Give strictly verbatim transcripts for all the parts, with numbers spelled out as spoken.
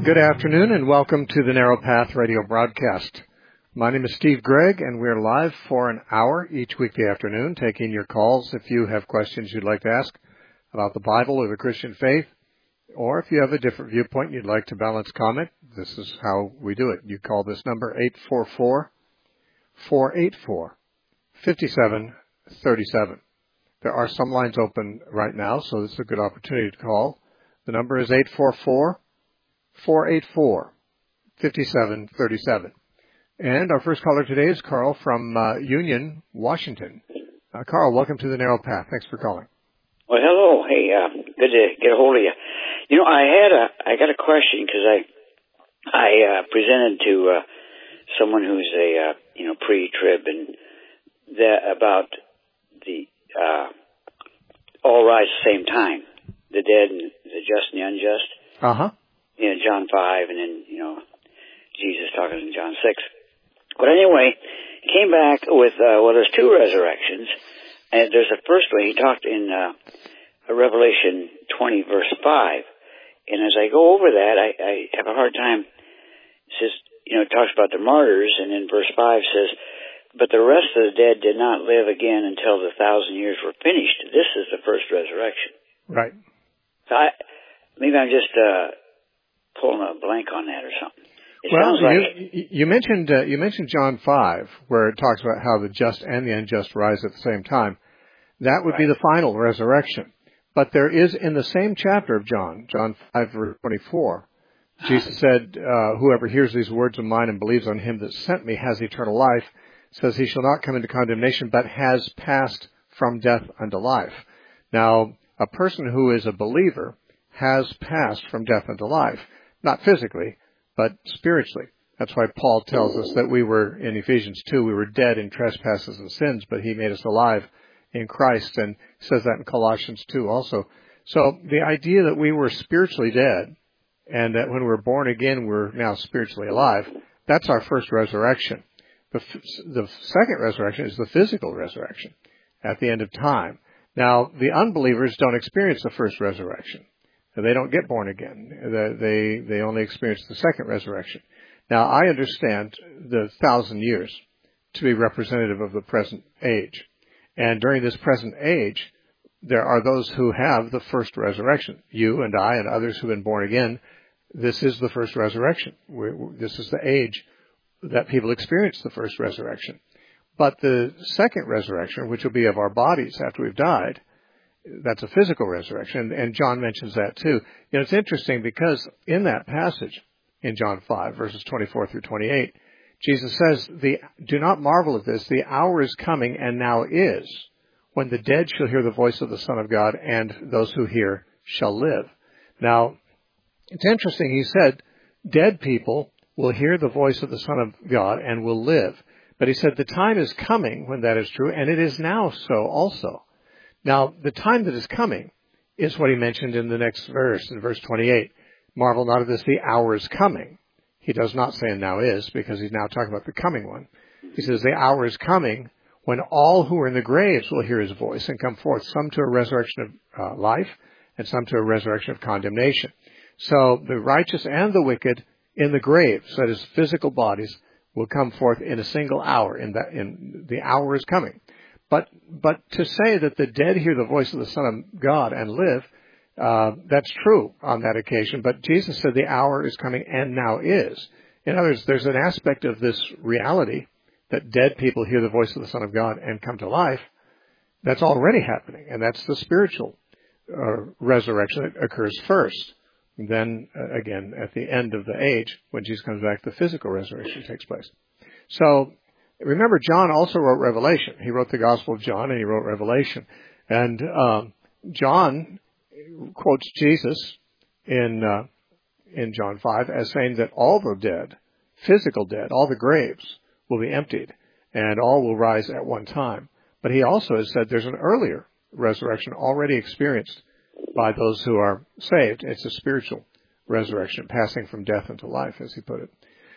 Good afternoon and welcome to the Narrow Path radio broadcast. My name is Steve Gregg and we're live for an hour each weekday afternoon, taking your calls if you have questions you'd like to ask about the Bible or the Christian faith, or if you have a different viewpoint and you'd like to balance comment. This is how we do it. You call this number eight four four, four eight four, five seven three seven. There are some lines open right now, so this is a good opportunity to call. The number is eight four four, four eight four, five seven three seven. And our first caller today is Carl from uh, Union, Washington. Uh, Carl, welcome to the Narrow Path. Thanks for calling. Well, hello. Hey, uh, good to get a hold of you. You know, I had a, I got a question because I, I uh, presented to uh, someone who's a, uh, you know, pre-trib and that about the uh, all rise at the same time, the dead and the just and the unjust. Uh huh. You know, John five, and then you know, Jesus talking in John six. But anyway, he came back with, uh, well, there's two resurrections. And there's the first one, he talked in uh, Revelation twenty, verse five. And as I go over that, I, I have a hard time. It says, you know, it talks about the martyrs, and then verse five says, but the rest of the dead did not live again until the thousand years were finished. This is the first resurrection. Right. So I, maybe I'm just uh, pulling a blank on that or something. It well, like you, you mentioned uh, you mentioned John five, where it talks about how the just and the unjust rise at the same time. That would right. be the final resurrection. But there is in the same chapter of John, John five, verse twenty-four, Jesus said, uh, whoever hears these words of mine and believes on him that sent me has eternal life, says he shall not come into condemnation, but has passed from death unto life. Now, a person who is a believer has passed from death unto life, not physically, but spiritually. That's why Paul tells us that we were, in Ephesians two, we were dead in trespasses and sins, but he made us alive in Christ, and says that in Colossians two also. So the idea that we were spiritually dead, and that when we're born again, we're now spiritually alive, that's our first resurrection. The, the second resurrection is the physical resurrection at the end of time. Now, the unbelievers don't experience the first resurrection. They don't get born again. They, they only experience the second resurrection. Now, I understand the thousand years to be representative of the present age. And during this present age, there are those who have the first resurrection. You and I and others who have been born again, this is the first resurrection. We're, this is the age that people experience the first resurrection. But the second resurrection, which will be of our bodies after we've died, that's a physical resurrection, and John mentions that too. You know, it's interesting because in that passage in John five, verses twenty-four through twenty-eight, Jesus says, "The do not marvel at this, the hour is coming and now is, when the dead shall hear the voice of the Son of God, and those who hear shall live." Now, it's interesting, he said, dead people will hear the voice of the Son of God and will live. But he said the time is coming when that is true, and it is now so also. Now, the time that is coming is what he mentioned in the next verse, in verse twenty-eight. Marvel not at this, the hour is coming. He does not say now is, because he's now talking about the coming one. He says the hour is coming when all who are in the graves will hear his voice and come forth, some to a resurrection of uh, life and some to a resurrection of condemnation. So the righteous and the wicked in the graves, that is physical bodies, will come forth in a single hour. In that, in the hour is coming. But but to say that the dead hear the voice of the Son of God and live, uh, that's true on that occasion. But Jesus said the hour is coming and now is. In other words, there's an aspect of this reality that dead people hear the voice of the Son of God and come to life. That's already happening, and that's the spiritual uh, resurrection that occurs first. And then, uh, again, at the end of the age, when Jesus comes back, the physical resurrection takes place. So, remember, John also wrote Revelation. He wrote the Gospel of John, and he wrote Revelation. And um, John quotes Jesus in uh, in John five as saying that all the dead, physical dead, all the graves will be emptied, and all will rise at one time. But he also has said there's an earlier resurrection already experienced by those who are saved. It's a spiritual resurrection, passing from death into life, as he put it.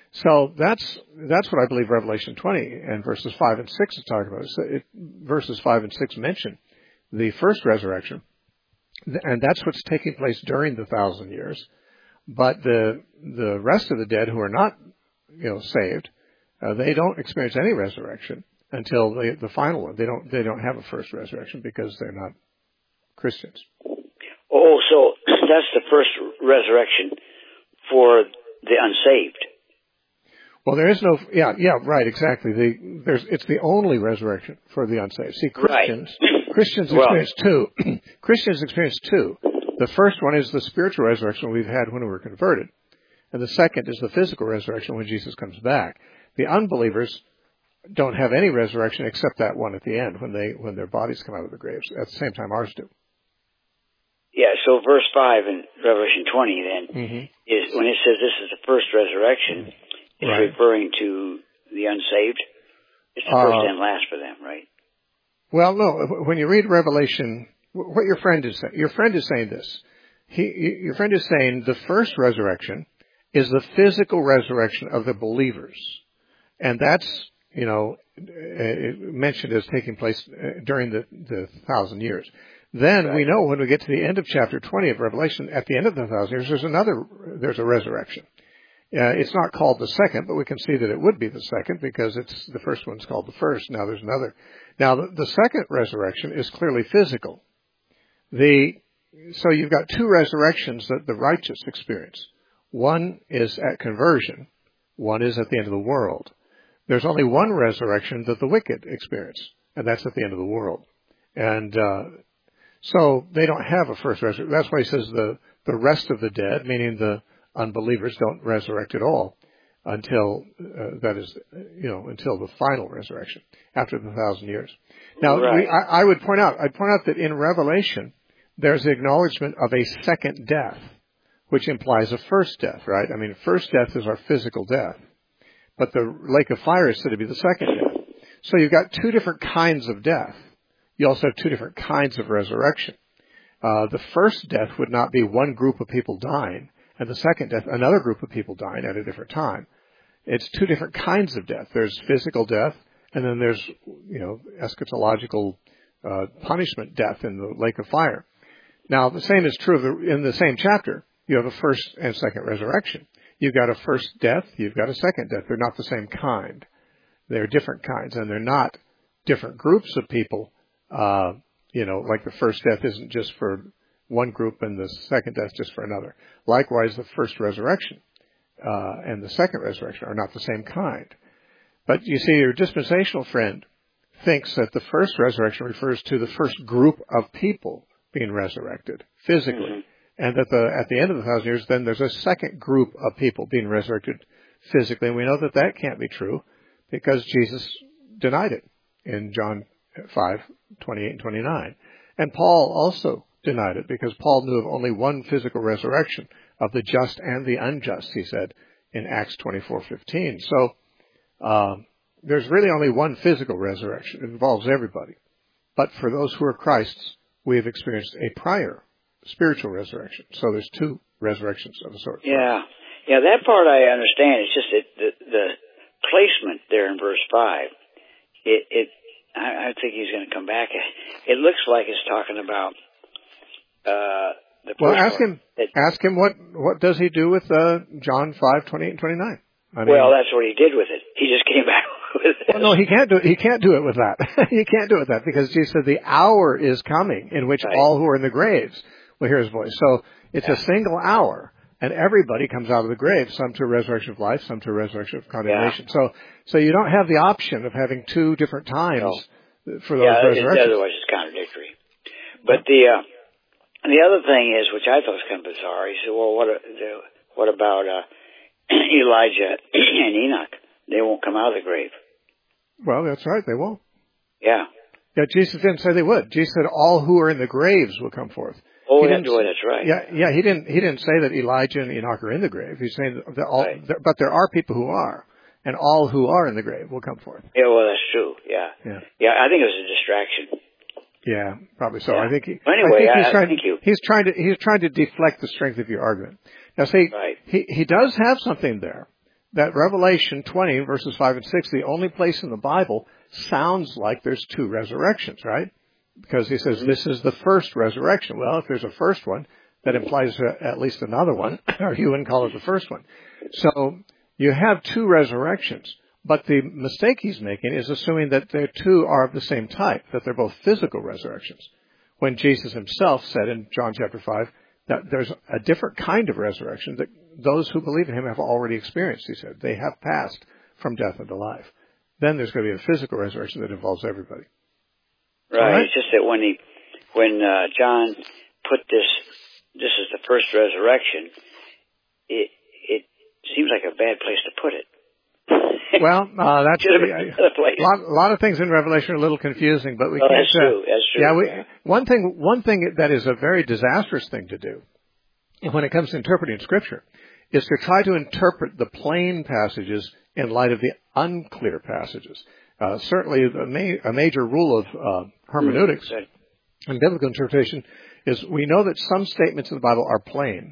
So that's that's what I believe Revelation twenty and verses five and six is talking about. So it, verses five and six mention the first resurrection, and that's what's taking place during the thousand years. But the the rest of the dead who are not, you know, saved, uh, they don't experience any resurrection until the the final one. They don't they don't have a first resurrection because they're not Christians. Oh, so that's the first resurrection for the unsaved. Well, there is no, yeah, yeah, right, exactly. The, there's, it's the only resurrection for the unsaved. See, Christians, right. Christians well, experience two. Christians experience two. The first one is the spiritual resurrection we've had when we were converted. And the second is the physical resurrection when Jesus comes back. The unbelievers don't have any resurrection except that one at the end when they, when their bodies come out of the graves. At the same time ours do. Yeah, so verse five in Revelation twenty then mm-hmm. is when it says this is the first resurrection, it's right. referring to the unsaved. It's the first uh, and last for them, right? Well, no. When you read Revelation, what your friend is saying, your friend is saying this. He, your friend is saying the first resurrection is the physical resurrection of the believers, and that's, you know, mentioned as taking place during the, the thousand years. Then right. we know when we get to the end of chapter twenty of Revelation, at the end of the thousand years, there's another, there's a resurrection. Uh, it's not called the second, but we can see that it would be the second because it's the first one's called the first. Now there's another. Now the, the second resurrection is clearly physical. The so you've got two resurrections that the righteous experience. One is at conversion. One is at the end of the world. There's only one resurrection that the wicked experience, and that's at the end of the world. And uh, so they don't have a first resurrection. That's why he says the the rest of the dead, meaning the unbelievers, don't resurrect at all until uh, that is, you know, until the final resurrection after the thousand years. Now, right. we, I, I would point out, I'd point out that in Revelation there's the acknowledgement of a second death, which implies a first death, right? I mean, first death is our physical death, but the lake of fire is said to be the second death. So you've got two different kinds of death. You also have two different kinds of resurrection. Uh, the first death would not be one group of people dying, and the second death, another group of people dying at a different time. It's two different kinds of death. There's physical death, and then there's, you know, eschatological uh, punishment death in the lake of fire. Now, the same is true of the, in the same chapter. You have a first and second resurrection. You've got a first death, you've got a second death. They're not the same kind. They're different kinds, and they're not different groups of people. Uh, you know, like the first death isn't just for one group and the second death just for another. Likewise, the first resurrection uh, and the second resurrection are not the same kind. But you see, your dispensational friend thinks that the first resurrection refers to the first group of people being resurrected physically, mm-hmm. and that the at the end of the thousand years, then there's a second group of people being resurrected physically. And we know that that can't be true because Jesus denied it in John five, twenty-eight and twenty-nine. And Paul also denied it because Paul knew of only one physical resurrection of the just and the unjust, he said in Acts twenty-four fifteen. So um, there's really only one physical resurrection. It involves everybody. But for those who are Christ's, we have experienced a prior spiritual resurrection. So there's two resurrections of a sort. Yeah. Yeah, that part I understand. It's just that the, the placement there in verse five, it, it I, I think he's going to come back. It looks like it's talking about uh, the Well, ask one. him. It, ask him what what does he do with uh, John five, twenty-eight and twenty-nine. I mean, well, that's what he did with it. He just came back with it. Well, no, he can't do. He can't do it with that. He can't do it with that because Jesus said the hour is coming in which right. all who are in the graves will hear His voice. So it's yeah. a single hour, and everybody comes out of the grave. Some to a resurrection of life, some to a resurrection of condemnation. Yeah. So, so you don't have the option of having two different times no. for those yeah, resurrections. Otherwise, it's contradictory. But the uh, the other thing is, which I thought was kind of bizarre. He said, "Well, what the, what about uh, Elijah and Enoch? They won't come out of the grave." Well, that's right. They won't. Yeah. Yeah, Jesus didn't say they would. Jesus said all who are in the graves will come forth. Oh, that's, boy, that's right. Yeah, yeah. He didn't. He didn't say that Elijah and Enoch are in the grave. He's saying that all, right. there, but there are people who are, and all who are in the grave will come forth. Yeah, well, that's true. Yeah. Yeah. Yeah, I think it was a distraction. Yeah, probably so. Yeah. I think. He, well, anyway, I think he's I, trying, thank you. He's trying to. He's trying to deflect the strength of your argument. Now, see, right. he he does have something there. That Revelation twenty verses five and six, the only place in the Bible, sounds like there's two resurrections, right? Because he says mm-hmm. this is the first resurrection. Well, if there's a first one, that implies uh, at least another one, or you wouldn't call it the first one. So you have two resurrections, but the mistake he's making is assuming that the two are of the same type, that they're both physical resurrections, when Jesus himself said in John chapter five that there's a different kind of resurrection that those who believe in him have already experienced, he said. They have passed from death into life. Then there's going to be a physical resurrection that involves everybody. Right. right? It's just that when he, when uh, John put this, this is the first resurrection, it it seems like a bad place to put it. Well, uh, that's a, a lot, a lot of things in Revelation are a little confusing, but we oh, can't. That's true. That's true. Yeah, we, one thing, one thing that is a very disastrous thing to do, when it comes to interpreting Scripture, is to try to interpret the plain passages in light of the unclear passages. Uh, certainly, a, ma- a major rule of uh, hermeneutics mm-hmm. and biblical interpretation is we know that some statements in the Bible are plain,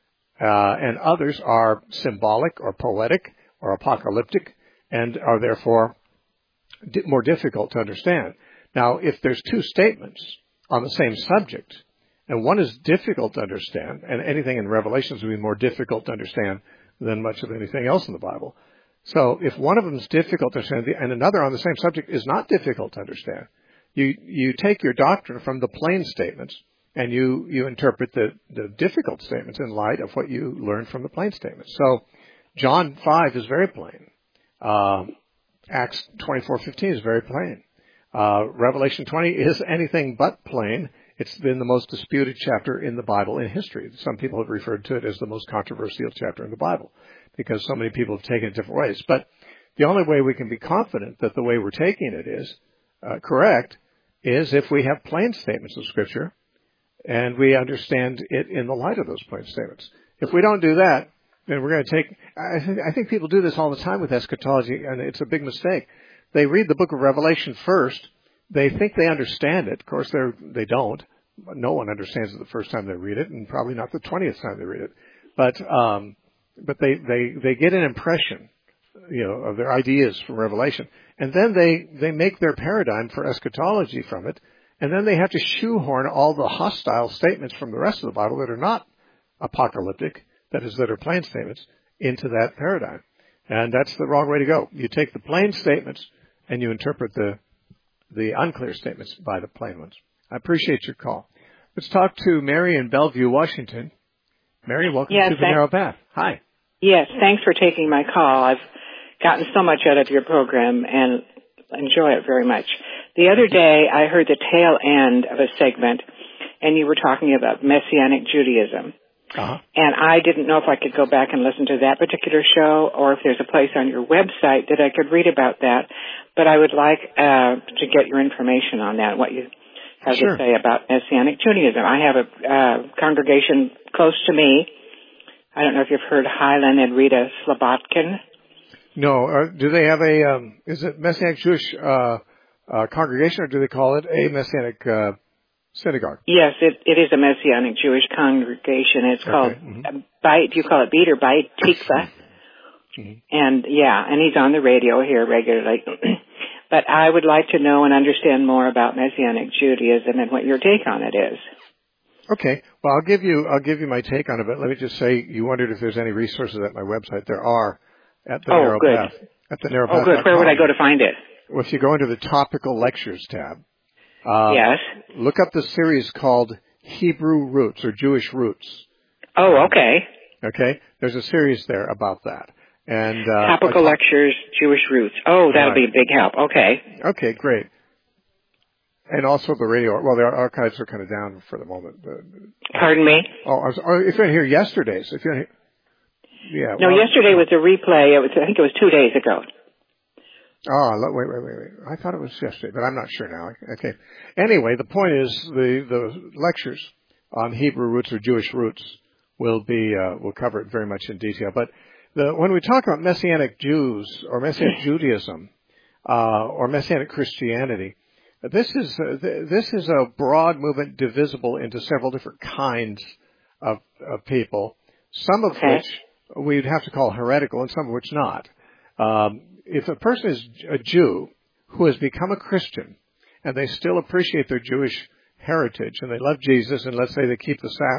uh, and others are symbolic or poetic or apocalyptic, and are therefore di- more difficult to understand. Now, if there's two statements on the same subject, and one is difficult to understand, and anything in Revelations will be more difficult to understand than much of anything else in the Bible. So if one of them is difficult to understand, and another on the same subject is not difficult to understand, you, you take your doctrine from the plain statements, and you, you interpret the, the difficult statements in light of what you learned from the plain statements. So John five is very plain. Uh, Acts twenty-four fifteen is very plain. Uh, Revelation twenty is anything but plain. It's been the most disputed chapter in the Bible in history. Some people have referred to it as the most controversial chapter in the Bible because so many people have taken it different ways. But the only way we can be confident that the way we're taking it is uh, correct is if we have plain statements of Scripture and we understand it in the light of those plain statements. If we don't do that, then we're going to take, I think, I think people do this all the time with eschatology, and it's a big mistake. They read the book of Revelation first. They think they understand it. Of course, they're, they don't. No one understands it the first time they read it, and probably not the twentieth time they read it. But, um, but they, they, they get an impression, you know, of their ideas from Revelation. And then they, they make their paradigm for eschatology from it. And then they have to shoehorn all the hostile statements from the rest of the Bible that are not apocalyptic, that is, that are plain statements, into that paradigm. And that's the wrong way to go. You take the plain statements and you interpret the the unclear statements by the plain ones. I appreciate your call. Let's talk to Mary in Bellevue, Washington. Mary, welcome yes, to The Narrow Path. Hi. Yes, thanks for taking my call. I've gotten so much out of your program and enjoy it very much. The other day, I heard the tail end of a segment, and you were talking about Messianic Judaism. Uh-huh. And I didn't know if I could go back and listen to that particular show or if there's a place on your website that I could read about that. But I would like uh, to get your information on that, what you have sure. to say about Messianic Judaism. I have a uh, congregation close to me. I don't know if you've heard Highland and Rita Slobodkin. No. Uh, do they have a, um, is it Messianic Jewish uh, uh, congregation, or do they call it a Messianic uh synagogue? Yes, it, it is a Messianic Jewish congregation. It's okay. called mm-hmm. Beit, do you call it Beit or Beit Tikva? Mm-hmm. And yeah, and he's on the radio here regularly. But I would like to know and understand more about Messianic Judaism and what your take on it is. Okay. Well, I'll give you, I'll give you my take on it, but let me just say, you wondered if there's any resources at my website. There are at the oh, Narrow good. Path. At the Narrow Path. Oh, good. Where would I go to find it? Well, if you go into the topical lectures tab, Uh, yes. look up the series called Hebrew Roots or Jewish Roots. Oh, okay. Okay. There's a series there about that. And uh, Topical talk- lectures, Jewish Roots. Oh, that'll right. be a big help. Okay. Okay, great. And also the radio. Well, the archives are kind of down for the moment. Pardon me? Oh, I was, oh if you're here yesterday's, if you're here, yeah. No, well, yesterday was a replay. It was, I think it was two days ago. Oh, wait, wait, wait, wait. I thought it was yesterday, but I'm not sure now. Okay. Anyway, the point is the, the lectures on Hebrew roots or Jewish roots will be, uh, will cover it very much in detail. But the, when we talk about Messianic Jews or Messianic Judaism, uh, or Messianic Christianity, this is, uh, this is a broad movement divisible into several different kinds of, of people, some of okay. which we'd have to call heretical and some of which not. Um, If a person is a Jew who has become a Christian and they still appreciate their Jewish heritage and they love Jesus and let's say they keep the sac-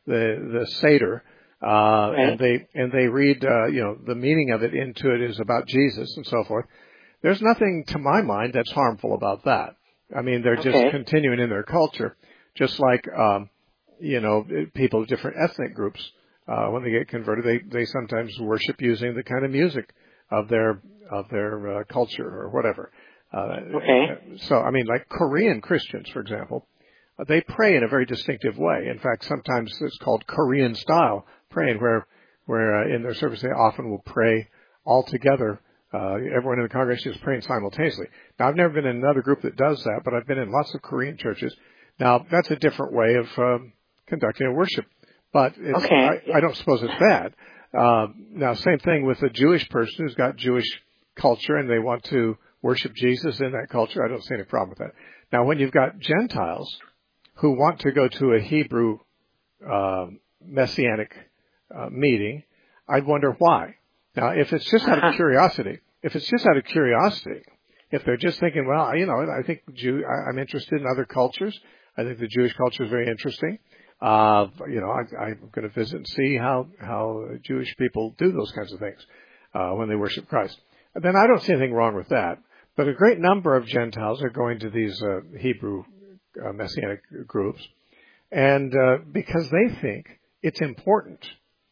the the Seder, uh, right. and they and they read, uh, you know, the meaning of it into it is about Jesus and so forth. There's nothing to my mind that's harmful about that. I mean, they're Okay. just continuing in their culture, just like, um, you know, people of different ethnic groups, uh, when they get converted, they, they sometimes worship using the kind of music of their, of their, uh, culture or whatever. Uh, okay. So, I mean, like Korean Christians, for example, uh, they pray in a very distinctive way. In fact, sometimes it's called Korean style praying, where, where, uh, in their service, they often will pray all together. Uh, everyone in the congregation is praying simultaneously. Now, I've never been in another group that does that, but I've been in lots of Korean churches. Now, that's a different way of um, conducting a worship, but it's, okay. I, I don't suppose it's bad. Uh, now, same thing with a Jewish person who's got Jewish culture and they want to worship Jesus in that culture. I don't see any problem with that. Now, when you've got Gentiles who want to go to a Hebrew uh, messianic uh, meeting, I'd wonder why. Now, if it's just out of curiosity, if it's just out of curiosity, if they're just thinking, well, you know, I think Jew, I, I'm interested in other cultures. I think the Jewish culture is very interesting. Uh, you know, I, I'm going to visit and see how, how Jewish people do those kinds of things, uh, when they worship Christ. Then I don't see anything wrong with that. But a great number of Gentiles are going to these, uh, Hebrew, uh, Messianic groups. And, uh, because they think it's important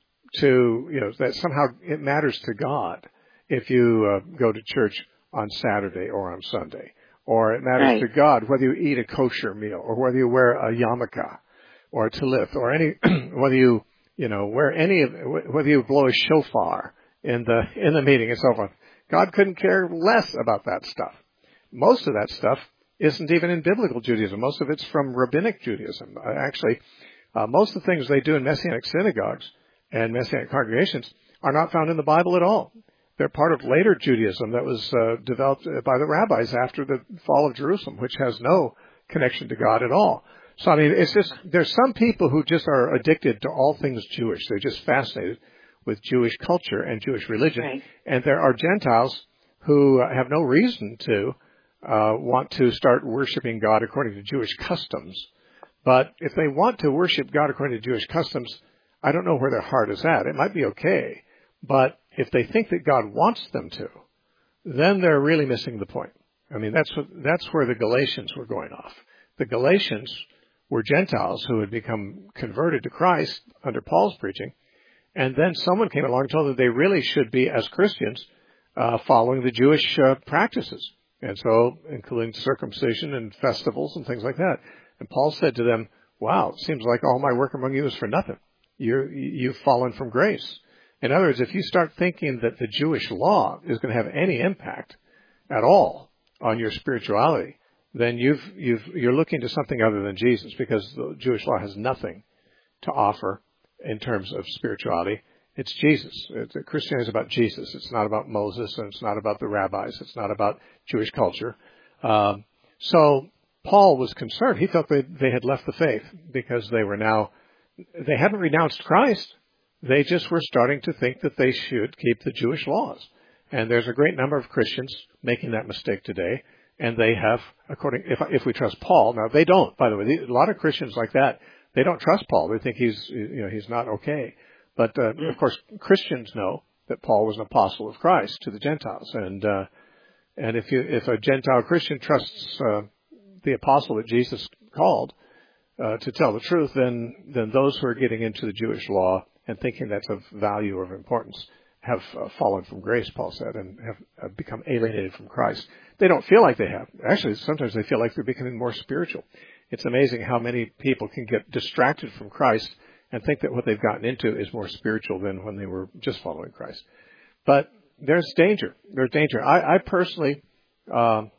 to, you know, that somehow it matters to God if you uh, go to church on Saturday or on Sunday, or it matters right. to God whether you eat a kosher meal or whether you wear a yarmulke or a talith or any, whether you, you know, wear any of, whether you blow a shofar in the, in the meeting and so forth. God couldn't care less about that stuff. Most of that stuff isn't even in biblical Judaism. Most of it's from rabbinic Judaism. Uh, actually, uh, most of the things they do in Messianic synagogues and Messianic congregations are not found in the Bible at all. They're part of later Judaism that was uh, developed by the rabbis after the fall of Jerusalem, which has no connection to God at all. So, I mean, it's just, there's some people who just are addicted to all things Jewish. They're just fascinated with Jewish culture and Jewish religion. Right. And there are Gentiles who have no reason to uh, want to start worshiping God according to Jewish customs. But if they want to worship God according to Jewish customs, I don't know where their heart is at. It might be okay. But if they think that God wants them to, then they're really missing the point. I mean, that's what, that's where the Galatians were going off. The Galatians were Gentiles who had become converted to Christ under Paul's preaching. And then someone came along and told them they really should be, as Christians, uh, following the Jewish uh, practices. And so, including circumcision and festivals and things like that. And Paul said to them, wow, it seems like all my work among you is for nothing. You're, you've fallen from grace. In other words, if you start thinking that the Jewish law is going to have any impact at all on your spirituality, then you've, you've, you're looking to something other than Jesus, because the Jewish law has nothing to offer in terms of spirituality. It's Jesus. It's, Christianity is about Jesus. It's not about Moses, and it's not about the rabbis. It's not about Jewish culture. Um, so Paul was concerned. He thought they, they had left the faith because they were now, they hadn't renounced Christ. They just were starting to think that they should keep the Jewish laws. And there's a great number of Christians making that mistake today. And they have, according, if, if we trust Paul, now they don't, by the way, a lot of Christians like that, they don't trust Paul. They think he's, you know, he's not okay. But, uh, of course, Christians know that Paul was an apostle of Christ to the Gentiles. And, uh, and if you, if a Gentile Christian trusts, uh, the apostle that Jesus called, uh, to tell the truth, then, then those who are getting into the Jewish law and thinking that's of value or of importance have uh, fallen from grace, Paul said, and have uh, become alienated from Christ. They don't feel like they have. Actually, sometimes they feel like they're becoming more spiritual. It's amazing how many people can get distracted from Christ and think that what they've gotten into is more spiritual than when they were just following Christ. But there's danger. There's danger. I, I personally, um,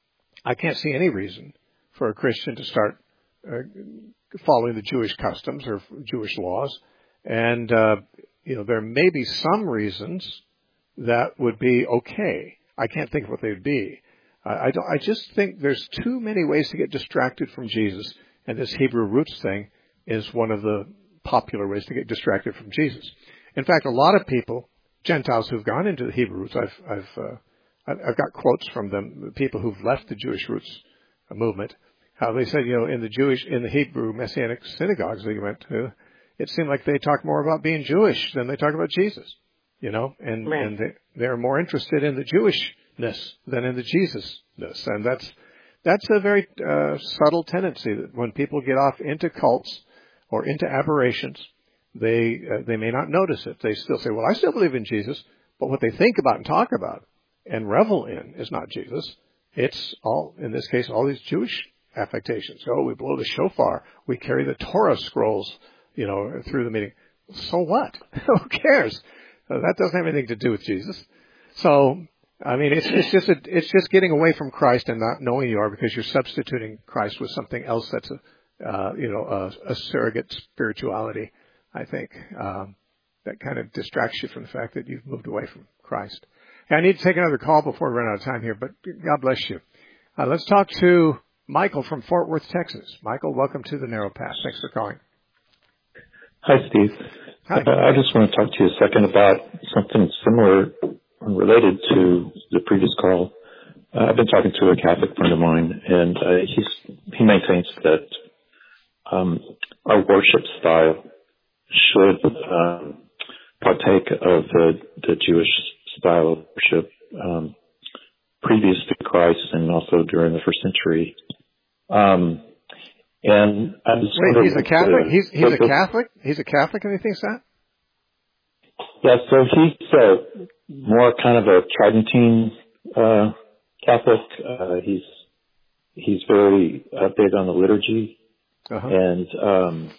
I can't see any reason for a Christian to start uh, following the Jewish customs or Jewish laws. And, uh, you know, there may be some reasons that would be okay. I can't think of what they would be. I, I, don't, I just think there's too many ways to get distracted from Jesus. And this Hebrew roots thing is one of the popular ways to get distracted from Jesus. In fact, a lot of people, Gentiles who've gone into the Hebrew roots, I've, I've, uh, I've got quotes from them, people who've left the Jewish roots movement, how they said, you know, in the Jewish, in the Hebrew Messianic synagogues they went to, it seemed like they talk more about being Jewish than they talk about Jesus, you know, and, right. and they, they're more interested in the Jewishness than in the Jesusness. And that's, that's a very uh, subtle tendency that when people get off into cults or into aberrations, they, uh, they may not notice it. They still say, well, I still believe in Jesus, but what they think about and talk about and revel in is not Jesus. It's all, in this case, all these Jewish affectations. Oh, we blow the shofar. We carry the Torah scrolls, you know, through the meeting. So what? Who cares? Uh, that doesn't have anything to do with Jesus. So, I mean, it's, it's just a, it's just getting away from Christ and not knowing you are, because you're substituting Christ with something else that's a, uh, you know, a, a surrogate spirituality. I think um, that kind of distracts you from the fact that you've moved away from Christ. Hey, I need to take another call before we run out of time here, but God bless you. Uh, let's talk to Michael from Fort Worth, Texas. Michael, welcome to the Narrow Path. Thanks for calling. Hi, Steve. Hi. Uh, I just want to talk to you a second about something similar and related to the previous call. Uh, I've been talking to a Catholic friend of mine, and uh, he's, he maintains that um, our worship style should um, partake of the, the Jewish style of worship um, previous to Christ and also during the first century. Um, and I was Wait, he's a Catholic? The, he's he's the, a Catholic? He's a Catholic and he thinks that? Yeah, so he's uh, more kind of a Tridentine uh, Catholic. Uh, he's he's very uh, big on the liturgy, uh-huh. and um,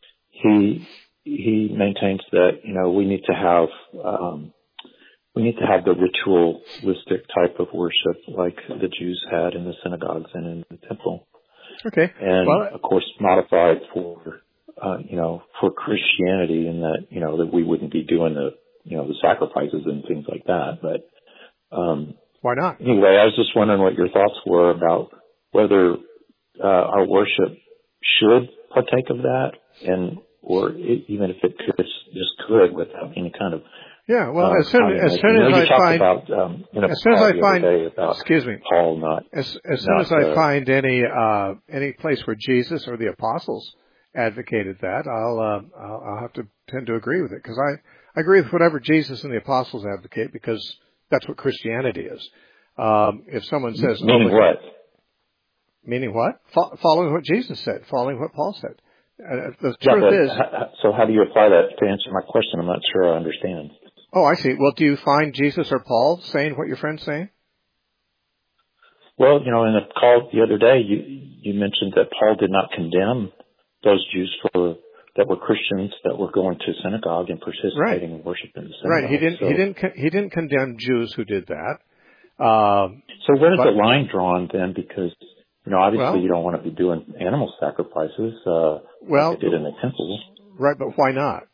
he he maintains that, you know, we need to have um, we need to have the ritualistic type of worship like the Jews had in the synagogues and in the temple. Okay. And well, of course modified for uh, you know, for Christianity, in that, you know, that we wouldn't be doing the, you know, the sacrifices and things like that. But um, why not? Anyway, I was just wondering what your thoughts were about whether uh, our worship should partake of that, and or it, even if it could, just could without any kind of yeah. Well, uh, as soon as soon as I find about, um, you know, as soon as I find about excuse me Paul not as as soon not, as I uh, find any uh, any place where Jesus or the apostles advocated that, I'll uh, I'll, I'll have to tend to agree with it, because I, I agree with whatever Jesus and the apostles advocate, because that's what Christianity is. Um, if someone says meaning oh, what meaning what Fo- following what Jesus said, following what Paul said. Uh, the yeah, truth but, is. h- so how do you apply that to answer my question? I'm not sure I understand. Oh, I see. Well, do you find Jesus or Paul saying what your friend's saying? Well, you know, in a call the other day, you you mentioned that Paul did not condemn those Jews for that were Christians that were going to synagogue and participating right. in worship in the synagogue. Right. He didn't. So, he didn't. He didn't condemn Jews who did that. Um, so where is but, the line drawn then? Because, you know, obviously well, you don't want to be doing animal sacrifices uh, well, like they did in the temple. Right, but why not?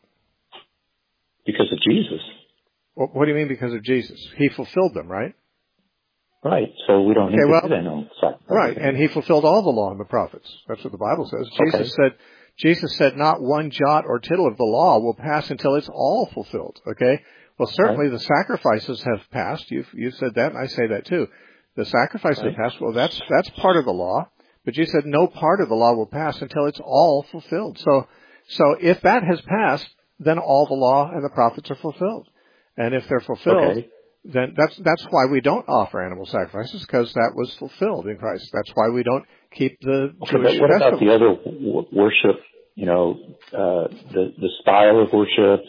Because of Jesus. Well, what do you mean because of Jesus? He fulfilled them, right? Right. So we don't okay, need to well, do animal sacrifices. Right, and he fulfilled all the law and the prophets. That's what the Bible says. Jesus okay. said. Jesus said, not one jot or tittle of the law will pass until it's all fulfilled. Okay? Well, certainly right. the sacrifices have passed. You've, you've said that, and I say that too. The sacrifices right. have passed. Well, that's, that's part of the law. But Jesus said no part of the law will pass until it's all fulfilled. So, so if that has passed, then all the law and the prophets are fulfilled. And if they're fulfilled, okay. then that's, that's why we don't offer animal sacrifices, because that was fulfilled in Christ. That's why we don't keep the okay, Jewish but what festivals. about the other w- worship, you know, uh, the, the style of worship,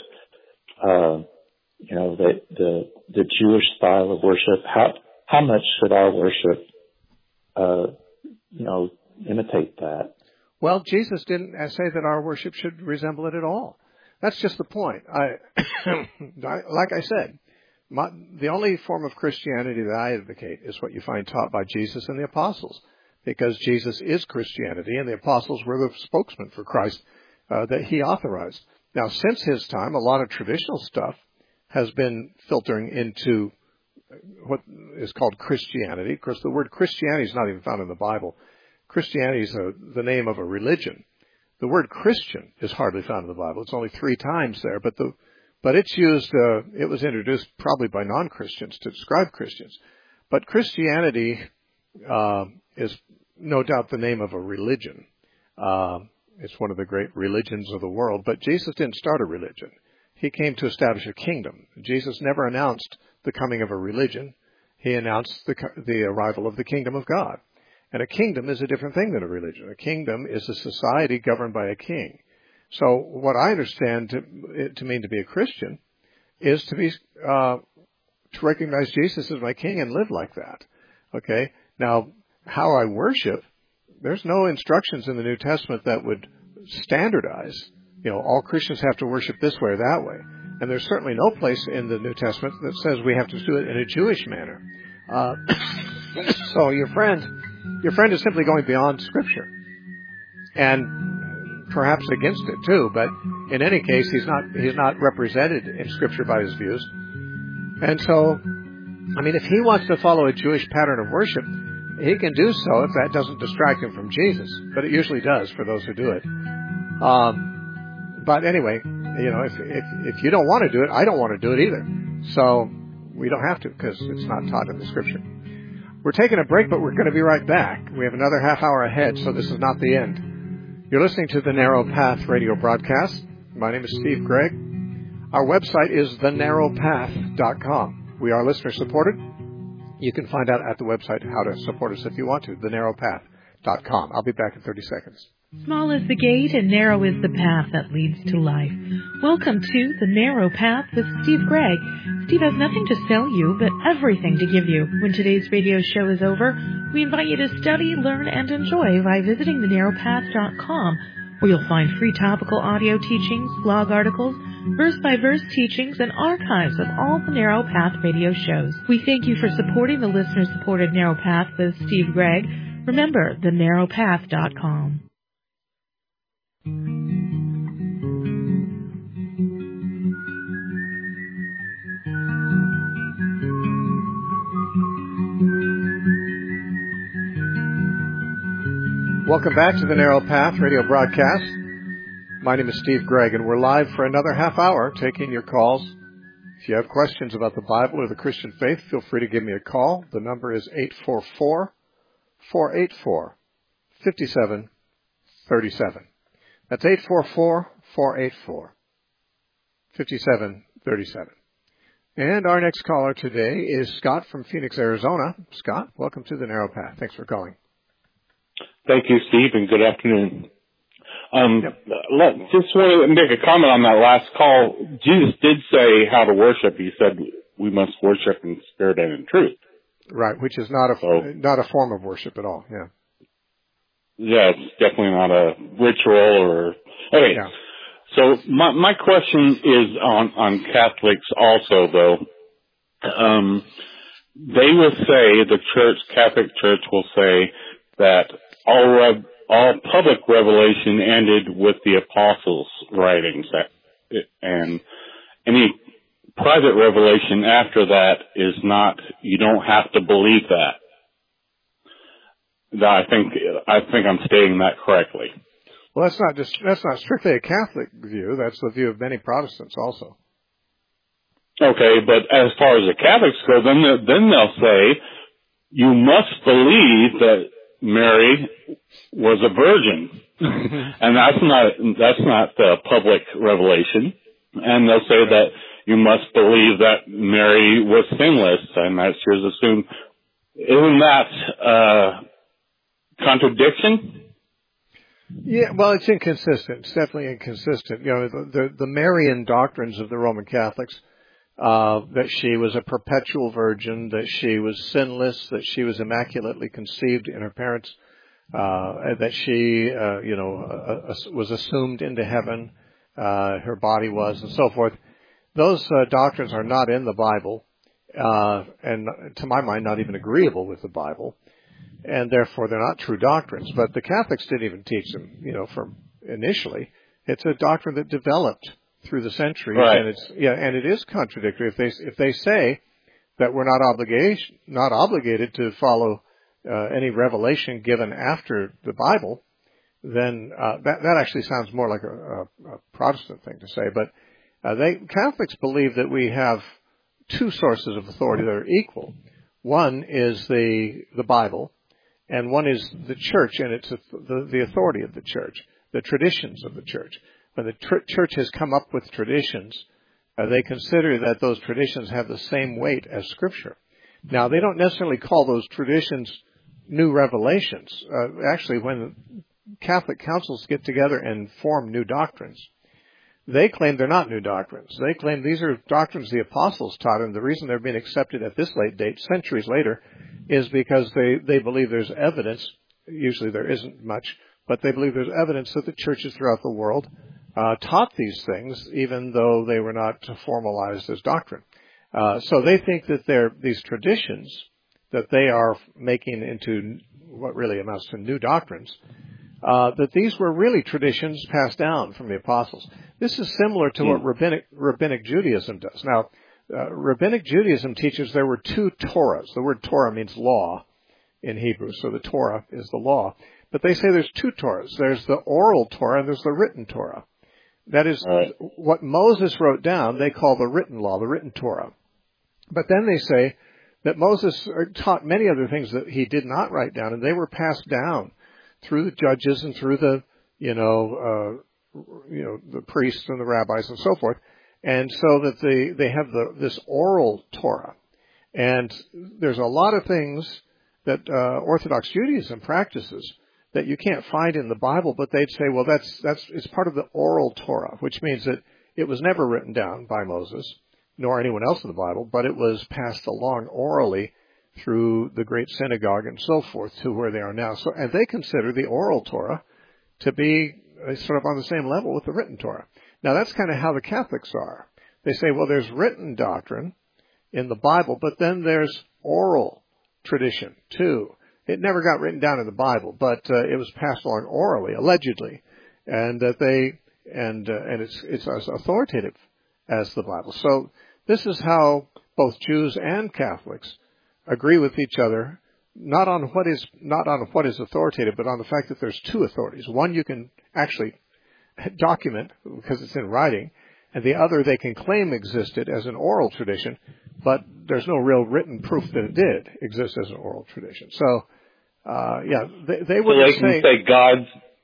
uh, you know, the, the, the Jewish style of worship? How, how much should our worship, uh, you know, imitate that? Well, Jesus didn't say that our worship should resemble it at all. That's just the point. I, like I said, my, the only form of Christianity that I advocate is what you find taught by Jesus and the apostles, because Jesus is Christianity and the apostles were the spokesman for Christ uh, that he authorized. Now, since his time, a lot of traditional stuff has been filtering into what is called Christianity. Of course, the word Christianity is not even found in the Bible. Christianity is a, the name of a religion. The word Christian is hardly found in the Bible. It's only three times there, but the but it's used. Uh, it was introduced probably by non-Christians to describe Christians. But Christianity uh, is no doubt the name of a religion. Uh, It's one of the great religions of the world. But Jesus didn't start a religion. He came to establish a kingdom. Jesus never announced the coming of a religion. He announced the, the arrival of the kingdom of God. And a kingdom is a different thing than a religion. A kingdom is a society governed by a king. So what I understand to, to mean to be a Christian is to be uh, to recognize Jesus as my king and live like that. Okay? Now, how I worship, there's no instructions in the New Testament that would standardize. You know, all Christians have to worship this way or that way. And there's certainly no place in the New Testament that says we have to do it in a Jewish manner. Uh, so your friend, your friend is simply going beyond Scripture. And perhaps against it too, but in any case, he's not, he's not represented in Scripture by his views. And so, I mean, if he wants to follow a Jewish pattern of worship, he can do so if that doesn't distract him from Jesus. But it usually does for those who do it. Um, but anyway, you know, if, if, if you don't want to do it, I don't want to do it either. So we don't have to because it's not taught in the Scripture. We're taking a break, but we're going to be right back. We have another half hour ahead, so this is not the end. You're listening to the Narrow Path radio broadcast. My name is Steve Gregg. Our website is the narrow path dot com. We are listener supported. You can find out at the website how to support us if you want to, the narrow path dot com. I'll be back in thirty seconds. Small is the gate and narrow is the path that leads to life. Welcome to The Narrow Path with Steve Gregg. Steve has nothing to sell you, but everything to give you. When today's radio show is over, we invite you to study, learn, and enjoy by visiting the narrow path dot com, where you'll find free topical audio teachings, blog articles, verse-by-verse teachings, and archives of all the Narrow Path radio shows. We thank you for supporting the listener-supported Narrow Path with Steve Gregg. Remember, the narrow path dot com. Welcome back to the Narrow Path radio broadcast. My name is Steve Gregg, and we're live for another half hour taking your calls. If you have questions about the Bible or the Christian faith, feel free to give me a call. The number is eight four four, four eight four, five seven three seven. That's eight four four, four eight four, five seven three seven. And our next caller today is Scott from Phoenix, Arizona. Scott, welcome to the Narrow Path. Thanks for calling. Thank you, Steve, and good afternoon. Um, yep. let, just want to make a comment on that last call. Jesus did say how to worship. He said we must worship in spirit and in truth. Right, which is not a so, not a form of worship at all. Yeah. Yeah, it's definitely not a ritual or. Okay. Yeah. So my my question is on on Catholics also, though. Um, they will say the Church, Catholic Church, will say that all rev, all public revelation ended with the apostles' writings, that, and any private revelation after that is not. You don't have to believe that. I think I think I'm stating that correctly. Well, that's not just that's not strictly a Catholic view. That's the view of many Protestants also. Okay, but as far as the Catholics go, then then they'll say you must believe that Mary was a virgin, and that's not that's not the public revelation. And they'll say that you must believe that Mary was sinless, and that's just assumed. Isn't that uh, contradiction? Yeah, well, it's inconsistent. It's definitely inconsistent. You know, the the, the Marian doctrines of the Roman Catholics, uh, that she was a perpetual virgin, that she was sinless, that she was immaculately conceived in her parents, uh, that she, uh, you know, uh, uh, was assumed into heaven, uh, her body was, and so forth. Those uh, doctrines are not in the Bible, uh, and to my mind, not even agreeable with the Bible. And therefore, they're not true doctrines. But the Catholics didn't even teach them, you know, from initially. It's a doctrine that developed through the centuries, right. and it's yeah, and it is contradictory. If they if they say that we're not obligation not obligated to follow uh, any revelation given after the Bible, then uh, that that actually sounds more like a, a, a Protestant thing to say. But uh, they Catholics believe that we have two sources of authority that are equal. One is the the Bible. And one is the church, and it's the, the authority of the church. the traditions of the church. When the tr- church has come up with traditions, uh, they consider that those traditions have the same weight as Scripture. Now, they don't necessarily call those traditions new revelations. Uh, actually, when Catholic councils get together and form new doctrines, they claim they're not new doctrines. They claim these are doctrines the apostles taught, and the reason they're being accepted at this late date, centuries later, is because they, they believe there's evidence. Usually there isn't much, but they believe there's evidence that the churches throughout the world uh, taught these things, even though they were not formalized as doctrine. Uh, so they think that they're these traditions that they are making into what really amounts to new doctrines, uh, that these were really traditions passed down from the apostles. This is similar to what rabbinic, rabbinic Judaism does. Now, uh, rabbinic Judaism teaches there were two Torahs. The word Torah means law in Hebrew, so the Torah is the law. But they say there's two Torahs. There's the oral Torah and there's the written Torah. That is, right. What Moses wrote down, they call the written law, the written Torah. But then they say that Moses taught many other things that he did not write down, and they were passed down through the judges and through the, you know, uh, you know, the priests and the rabbis and so forth. And so that they, they have the, this oral Torah. And there's a lot of things that, uh, Orthodox Judaism practices that you can't find in the Bible, but they'd say, well, that's, that's, it's part of the oral Torah, which means that it was never written down by Moses, nor anyone else in the Bible, but it was passed along orally through the great synagogue and so forth to where they are now. So, and they consider the oral Torah to be sort of on the same level with the written Torah. Now, that's kind of how the Catholics are. They say, well, there's written doctrine in the Bible, but then there's oral tradition, too. It never got written down in the Bible, but uh, it was passed along orally, allegedly, and that they and uh, and it's it's as authoritative as the Bible. So this is how both Jews and Catholics agree with each other, not on what is not on what is authoritative, but on the fact that there's two authorities. One you can actually document because it's in writing, and the other they can claim existed as an oral tradition, but there's no real written proof that it did exist as an oral tradition. So, uh, yeah, they, they would so they say, can say God's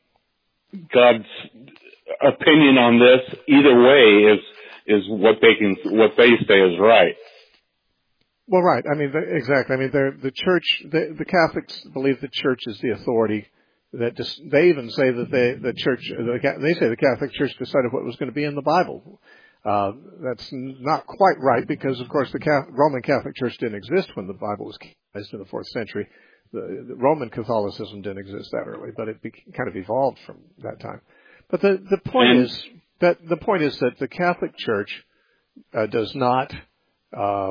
God's opinion on this either way is is what they can what they say is right. Well, right. I mean, exactly. I mean, the church, the, the Catholics believe the church is the authority. That just, they even say that they, the church, they say the Catholic Church decided what was going to be in the Bible. Uh, that's not quite right because, of course, the Catholic, Roman Catholic Church didn't exist when the Bible was canonized in the fourth century. The, the Roman Catholicism didn't exist that early, but it be, kind of evolved from that time. But the, the point and, is that the point is that the Catholic Church uh, does not uh,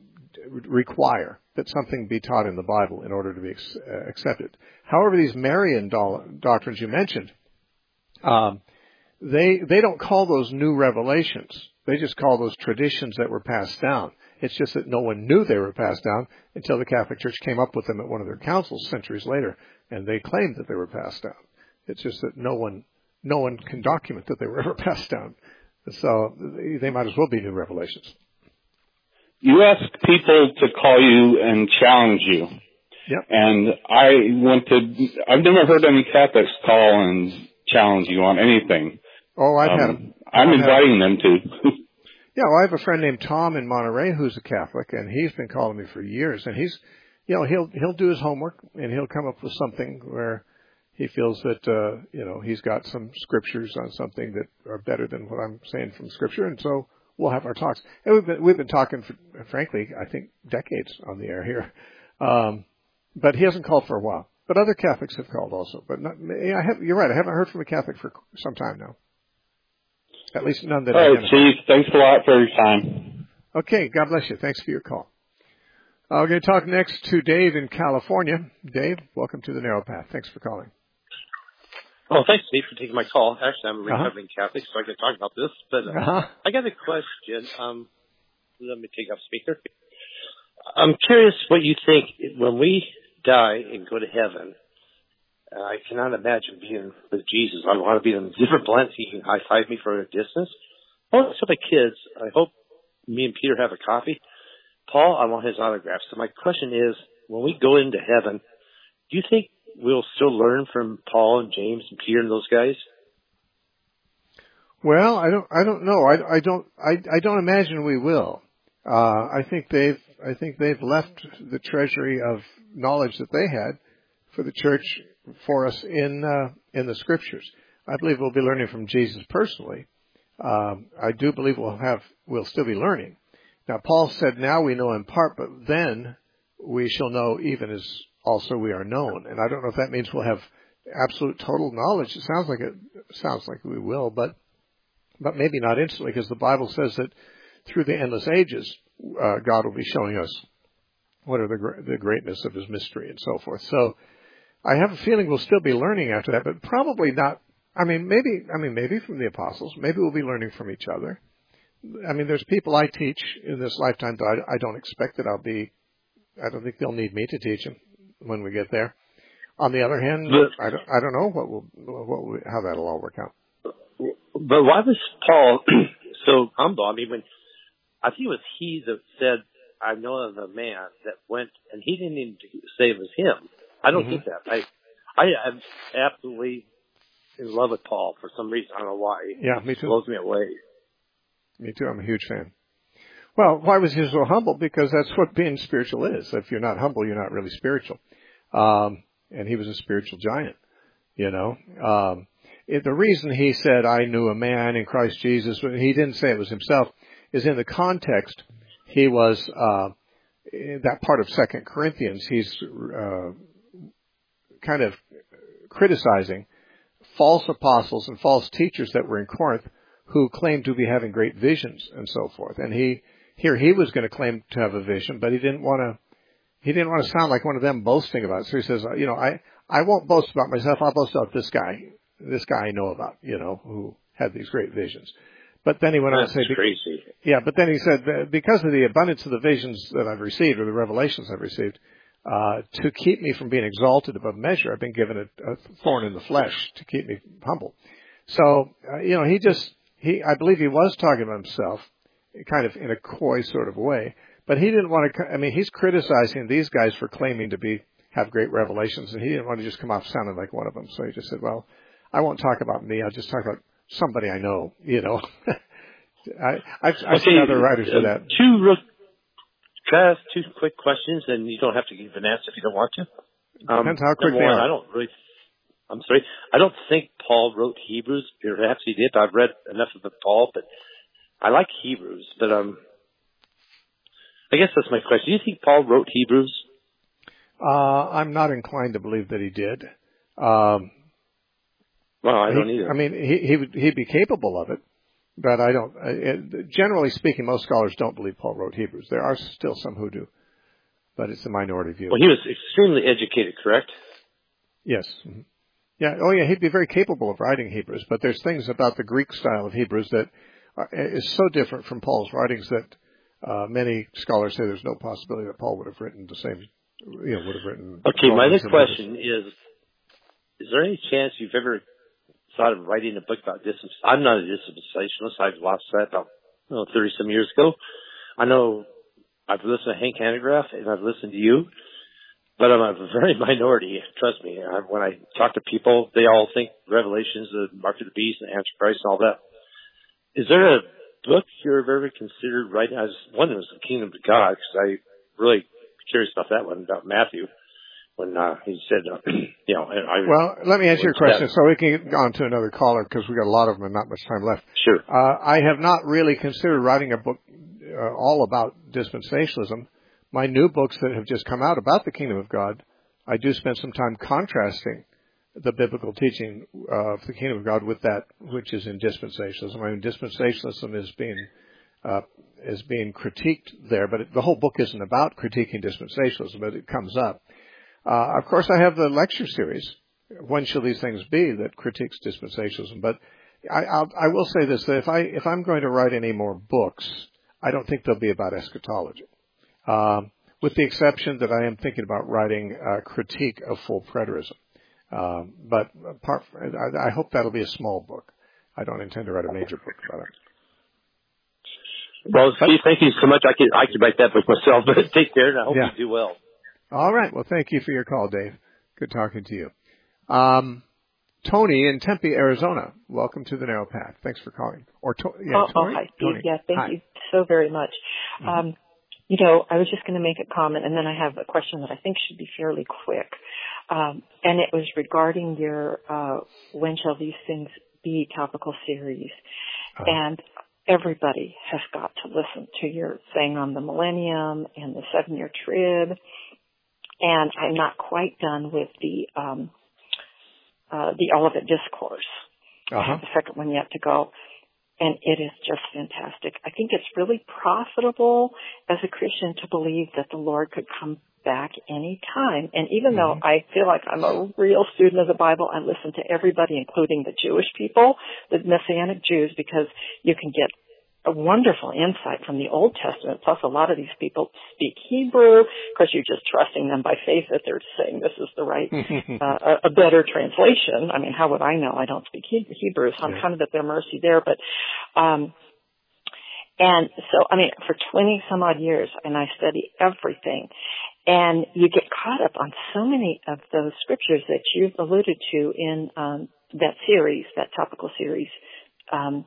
require that something be taught in the Bible in order to be ex- uh, accepted. However, these Marian do- doctrines you mentioned, um, they they don't call those new revelations. They just call those traditions that were passed down. It's just that no one knew they were passed down until the Catholic Church came up with them at one of their councils centuries later, and they claimed that they were passed down. It's just that no one no one can document that they were ever passed down. So they might as well be new revelations. You ask people to call you and challenge you. Yep. And I went to, I've never heard any Catholics call and challenge you on anything. Oh, I've um, had them. I'm I've inviting them to. Yeah, well, I have a friend named Tom in Monterey who's a Catholic, and he's been calling me for years. And he's, you know, he'll he'll do his homework and he'll come up with something where he feels that, uh, you know, he's got some scriptures on something that are better than what I'm saying from Scripture, and so we'll have our talks. And we've been we've been talking for, frankly, I think decades on the air here. Um, but he hasn't called for a while. But other Catholics have called also. But not, I have, you're right. I haven't heard from a Catholic for some time now. At least none that I All right, Steve. Thanks a lot for your time. Okay. God bless you. Thanks for your call. Uh, we're going to talk next to Dave in California. Dave, welcome to the Narrow Path. Thanks for calling. Oh, thanks, Steve, for taking my call. Actually, I'm a recovering uh-huh. Catholic, so I can talk about this. But uh, uh-huh. I got a question. Um, let me take off speaker. I'm curious what you think when we die and go to heaven. Uh, I cannot imagine being with Jesus. I want to be on a different planet. He can high-five me from a distance. I want to tell my kids, I hope me and Peter have a coffee. Paul, I want his autograph. So my question is, when we go into heaven, do you think we'll still learn from Paul and James and Peter and those guys? Well, I don't. I don't know. I, I don't. I, I don't imagine we will. Uh, I think they've. I think they've left the treasury of knowledge that they had for the church for us in uh, in the Scriptures. I believe we'll be learning from Jesus personally. Um, I do believe we'll have. We'll still be learning. Now, Paul said, "Now we know in part, but then we shall know even as also we are known." And I don't know if that means we'll have absolute total knowledge. It sounds like it. it sounds like we will, but. But maybe not instantly, because the Bible says that through the endless ages, uh, God will be showing us what are the, the greatness of His mystery and so forth. So I have a feeling we'll still be learning after that, but probably not. I mean, maybe. I mean, maybe from the apostles. Maybe we'll be learning from each other. I mean, there's people I teach in this lifetime that I, I don't expect that I'll be. I don't think they'll need me to teach them when we get there. On the other hand, but, I don't. I don't know what will what will, how that'll all work out. But why was Paul so humble? I mean, when I think it was he that said, "I know of a man that went," and he didn't even say it was him. I don't mm-hmm. think that. I, I am absolutely in love with Paul for some reason. I don't know why. Yeah, me too. It blows me away. Me too. I'm a huge fan. Well, why was he so humble? Because that's what being spiritual is. If you're not humble, you're not really spiritual. Um, and he was a spiritual giant. You know. Um, It, the reason he said, "I knew a man in Christ Jesus," he didn't say it was himself, is in the context. He was, uh, in that part of Second Corinthians, he's uh, kind of criticizing false apostles and false teachers that were in Corinth who claimed to be having great visions and so forth. And he, here he was going to claim to have a vision, but he didn't want to, he didn't want to sound like one of them boasting about it. So he says, you know, I, I won't boast about myself, I'll boast about this guy. This guy I know about, you know, who had these great visions. But then he went That's on to say, crazy. Yeah, but then he said, because of the abundance of the visions that I've received, or the revelations I've received, uh, to keep me from being exalted above measure, I've been given a, a thorn in the flesh to keep me humble. So, uh, you know, he just, he, I believe he was talking about himself, kind of in a coy sort of way, but he didn't want to, I mean, he's criticizing these guys for claiming to be, have great revelations, and he didn't want to just come off sounding like one of them. So he just said, well, I won't talk about me. I'll just talk about somebody I know, you know. I, I've, I've okay, seen other writers do that. Two, real, can I ask two quick questions, and you don't have to give an answer if you don't want to. Um, Depends how quick they one, are. I don't really, I'm sorry. I don't think Paul wrote Hebrews. Perhaps he did. I've read enough of the Paul, but I like Hebrews. But um, I guess that's my question. Do you think Paul wrote Hebrews? Uh, I'm not inclined to believe that he did. Um, Well, I don't he, either. I mean, he, he would, he'd be capable of it, but I don't, uh, generally speaking, most scholars don't believe Paul wrote Hebrews. There are still some who do, but it's a minority view. Well, he was extremely educated, correct? Yes. Mm-hmm. Yeah. Oh, yeah. He'd be very capable of writing Hebrews, but there's things about the Greek style of Hebrews that are, is so different from Paul's writings that uh, many scholars say there's no possibility that Paul would have written the same, you know, would have written. Okay. My next question others. is, is there any chance you've ever thought of writing a book about dispensationalism? I'm not a dispensationalist. I've lost that about oh, thirty some years ago. I know I've listened to Hank Hanegraaff and I've listened to you, but I'm a very minority. Trust me. I, when I talk to people, they all think Revelation's the mark of the beast and Antichrist and all that. Is there a book you've ever considered writing? I was wondering, was the Kingdom of God, because I really curious about that one, about Matthew. When uh, he said, uh, you know, I, well, let me answer your question so we can get on to another caller because we got a lot of them and not much time left. Sure. Uh, I have not really considered writing a book uh, all about dispensationalism. My new books that have just come out about the Kingdom of God, I do spend some time contrasting the biblical teaching of the Kingdom of God with that which is in dispensationalism. I mean, dispensationalism is being uh, is being critiqued there, but it, the whole book isn't about critiquing dispensationalism, but it comes up. Uh, of course, I have the lecture series, When Shall These Things Be, that critiques dispensationalism. But I, I'll, I will say this, that if, I, if I'm going to write any more books, I don't think they'll be about eschatology, um, with the exception that I am thinking about writing a critique of full preterism. Um, but apart from, I, I hope that'll be a small book. I don't intend to write a major book about it. Well, Steve, thank you so much. I could, I could write that book myself, but take care, and I hope yeah. you do well. All right. Well, thank you for your call, Dave. Good talking to you. Um, Tony in Tempe, Arizona. Welcome to the Narrow Path. Thanks for calling. Or to, yeah, oh, Tony? oh, hi, Steve. Tony. Yeah, thank hi. you so very much. Mm-hmm. Um, you know, I was just going to make a comment, and then I have a question that I think should be fairly quick. Um, and it was regarding your uh, When Shall These Things Be topical series. Uh-huh. And everybody has got to listen to your thing on the millennium and the seven-year trib. And I'm not quite done with the um, uh, the Olivet Discourse. Uh-huh. I have the second one yet to go. And it is just fantastic. I think it's really profitable as a Christian to believe that the Lord could come back any time. And even mm-hmm. though I feel like I'm a real student of the Bible, I listen to everybody, including the Jewish people, the Messianic Jews, because you can get a wonderful insight from the Old Testament. Plus, a lot of these people speak Hebrew. Of course, you're just trusting them by faith that they're saying this is the right, uh, a, a better translation. I mean, how would I know? I don't speak Hebrew, so I'm yeah. kind of at their mercy there. But, um, and so, I mean, for twenty some odd years, and I study everything. And you get caught up on so many of those scriptures that you've alluded to in um, that series, that topical series. Um,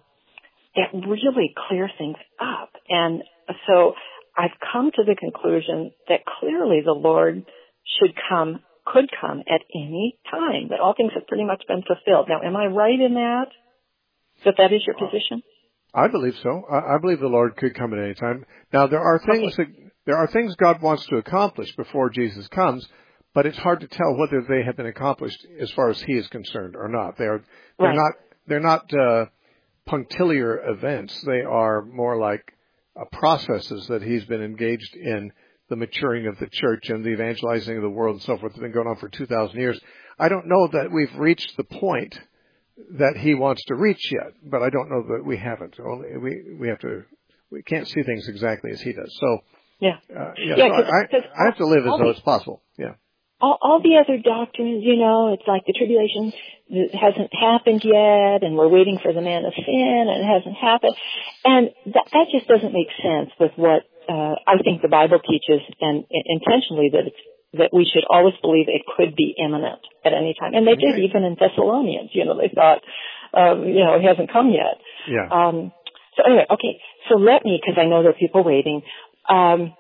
It really clears things up. And so I've come to the conclusion that clearly the Lord should come, could come at any time, that all things have pretty much been fulfilled. Now, am I right in that? That that is your position? I believe so. I, I believe the Lord could come at any time. Now, there are things okay. that, there are things God wants to accomplish before Jesus comes, but it's hard to tell whether they have been accomplished as far as He is concerned or not. They are, they're right. not, they're not, uh, punctiliar events. They are more like uh, processes that He's been engaged in, the maturing of the church and the evangelizing of the world and so forth. It's been going on for two thousand years. I don't know that we've reached the point that He wants to reach yet, but I don't know that we haven't. Only we we have to, we can't see things exactly as He does. So, yeah, uh, yeah, yeah so cause, I, cause I have to live as though the, it's possible. Yeah. All, all the other doctrines, you know, it's like the tribulation hasn't happened yet, and we're waiting for the man of sin, and it hasn't happened. And that, that just doesn't make sense with what uh, I think the Bible teaches, and intentionally that it's, that we should always believe it could be imminent at any time. And they did, even in Thessalonians. You know, they thought, um, you know, it hasn't come yet. Yeah. Um, so anyway, okay. So let me, because I know there are people waiting. Um,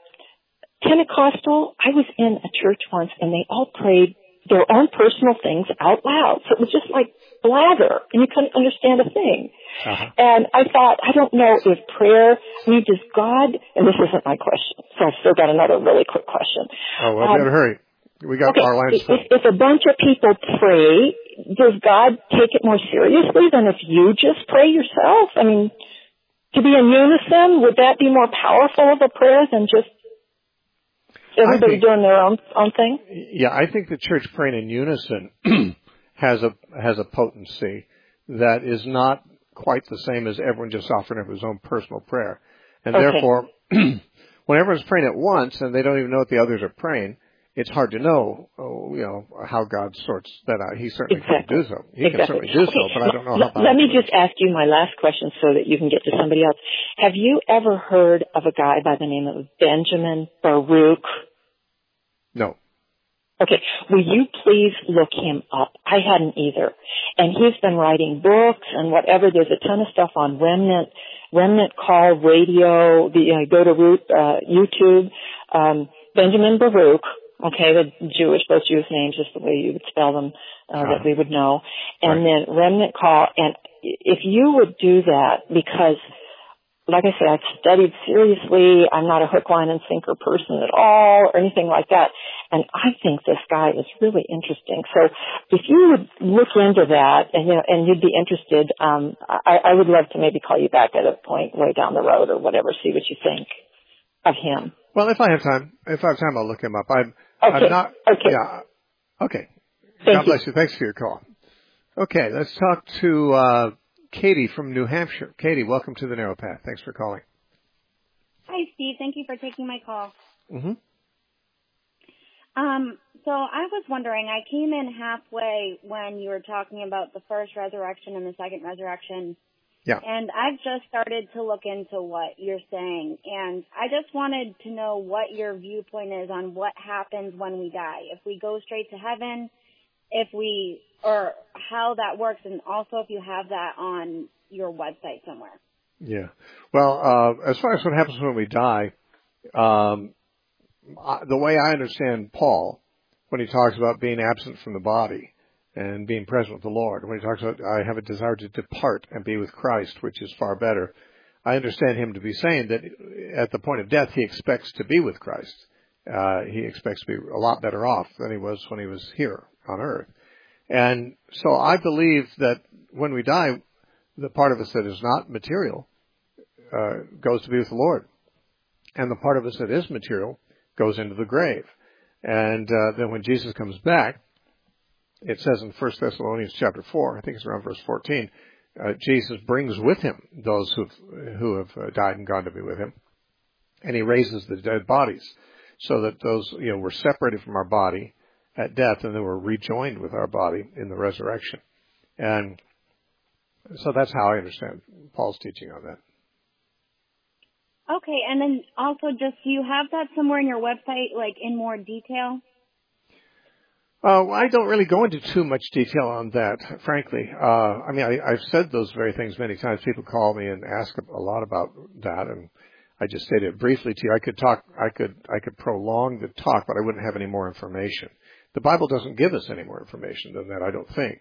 Pentecostal, I was in a church once and they all prayed their own personal things out loud. So it was just like blather and you couldn't understand a thing. Uh-huh. And I thought, I don't know if prayer, I mean, does God, and this isn't my question, so I've still got another really quick question. Oh, well, um, better hurry. We got okay, our lines if, if a bunch of people pray, does God take it more seriously than if you just pray yourself? I mean, to be in unison, would that be more powerful of a prayer than just everybody think, doing their own own thing? Yeah, I think the church praying in unison has a has a potency that is not quite the same as everyone just offering up his own personal prayer. And okay. therefore, when everyone's praying at once and they don't even know what the others are praying, it's hard to know, oh, you know, how God sorts that out. He certainly exactly. can do so. He exactly. can certainly do okay. so, but I don't know L- how. Let me just ask you my last question so that you can get to somebody else. Have you ever heard of a guy by the name of Benjamin Baruch? No. Okay, will you please look him up? I hadn't either. And he's been writing books and whatever. There's a ton of stuff on Remnant, Remnant Call Radio, the, uh, go to root, uh, YouTube. Um, Benjamin Baruch, okay, the Jewish, both Jewish names, just the way you would spell them, uh, uh-huh. that we would know. And right. then Remnant Call. And if you would do that, because like I said, I've studied seriously. I'm not a hook, line, and sinker person at all or anything like that. And I think this guy is really interesting. So if you would look into that and, you know, and you'd be interested, um, I, I would love to maybe call you back at a point way down the road or whatever, see what you think of him. Well, if I have time, if I have time, I'll look him up. I'm, okay. I'm not, okay. yeah. Okay. Thank God bless you. you. Thanks for your call. Okay. Let's talk to, uh, Katie from New Hampshire. Katie, welcome to the Narrow Path. Thanks for calling. Hi, Steve. Thank you for taking my call. Mm-hmm. Um, so I was wondering, I came in halfway when you were talking about the first resurrection and the second resurrection. Yeah. And I've just started to look into what you're saying. And I just wanted to know what your viewpoint is on what happens when we die. If we go straight to heaven, if we or how that works, and also if you have that on your website somewhere. Yeah. Well, uh, as far as what happens when we die, um, the way I understand Paul, when he talks about being absent from the body and being present with the Lord, when he talks about, I have a desire to depart and be with Christ, which is far better, I understand him to be saying that at the point of death, he expects to be with Christ. Uh, he expects to be a lot better off than he was when he was here on earth. And so I believe that when we die, the part of us that is not material uh, goes to be with the Lord. And the part of us that is material goes into the grave. And uh, then when Jesus comes back, it says in First Thessalonians chapter four, I think it's around verse fourteen, uh, Jesus brings with him those who who have uh, died and gone to be with him. And he raises the dead bodies so that those, you know, were separated from our body at death and then were rejoined with our body in the resurrection. And so that's how I understand Paul's teaching on that. Okay, and then also just, do you have that somewhere in your website, like in more detail? Uh, I don't really go into too much detail on that, frankly. Uh, I mean, I, I've said those very things many times. People call me and ask a lot about that, and I just stated it briefly to you. I could talk, I could, I could prolong the talk, but I wouldn't have any more information. The Bible doesn't give us any more information than that, I don't think.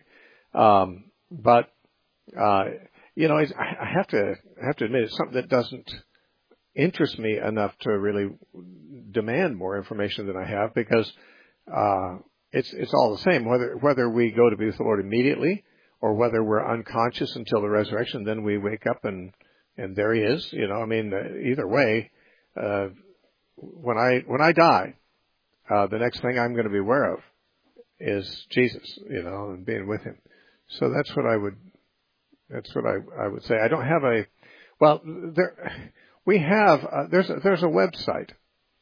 Um, but, uh, you know, I, I have to, I have to admit, it's something that doesn't interest me enough to really demand more information than I have, because, uh, it's, it's all the same, whether, whether we go to be with the Lord immediately or whether we're unconscious until the resurrection, then we wake up and, and there he is. You know, I mean, uh, either way, uh, when I, when I die, uh, the next thing I'm going to be aware of is Jesus, you know, and being with him. So that's what I would, that's what I, I would say. I don't have a, well, there, we have, uh, there's a, there's a website,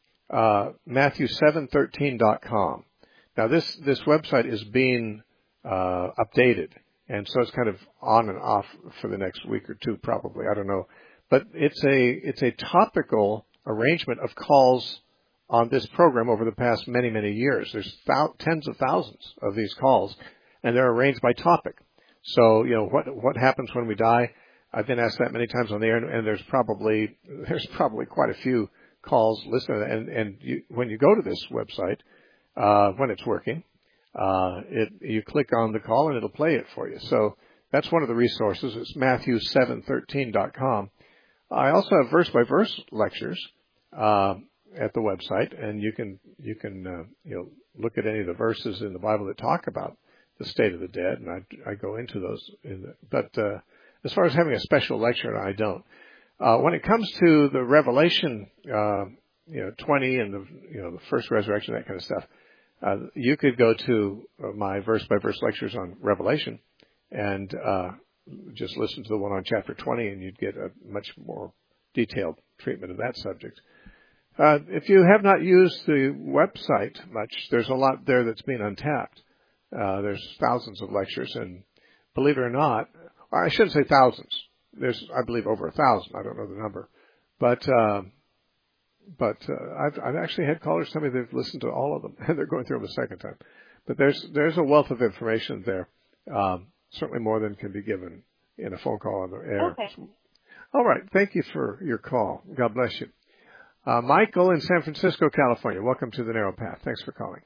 uh, Matthew seven thirteen dot com. Now this, this website is being, uh, updated. And so it's kind of on and off for the next week or two, probably. I don't know. But it's a, it's a topical arrangement of calls on this program over the past many, many years. There's thou- tens of thousands of these calls, and they're arranged by topic. So, you know, what, what happens when we die? I've been asked that many times on the air, and, and there's probably, there's probably quite a few calls listed. And, and you, when you go to this website, uh, when it's working, uh, it, you click on the call and it'll play it for you. So that's one of the resources. It's Matthew seven thirteen dot com. I also have verse by verse lectures, uh, at the website, and you can, you can, uh, you know, look at any of the verses in the Bible that talk about the state of the dead, and I, I go into those in the, but, uh, as far as having a special lecture, I don't. Uh, when it comes to the Revelation, uh, you know, twenty and the, you know, the first resurrection, that kind of stuff, uh, you could go to my verse by verse lectures on Revelation and, uh, just listen to the one on chapter twenty, and you'd get a much more detailed treatment of that subject. Uh, if you have not used the website much, there's a lot there that's being untapped. Uh, there's thousands of lectures, and believe it or not, I shouldn't say thousands. There's, I believe, over a thousand. I don't know the number, but uh, but uh, I've I've actually had callers tell me they've listened to all of them, and they're going through them a second time. But there's there's a wealth of information there, um, certainly more than can be given in a phone call on the air. Okay. All right. Thank you for your call. God bless you. Uh, Michael in San Francisco, California. Welcome to the Narrow Path. Thanks for calling.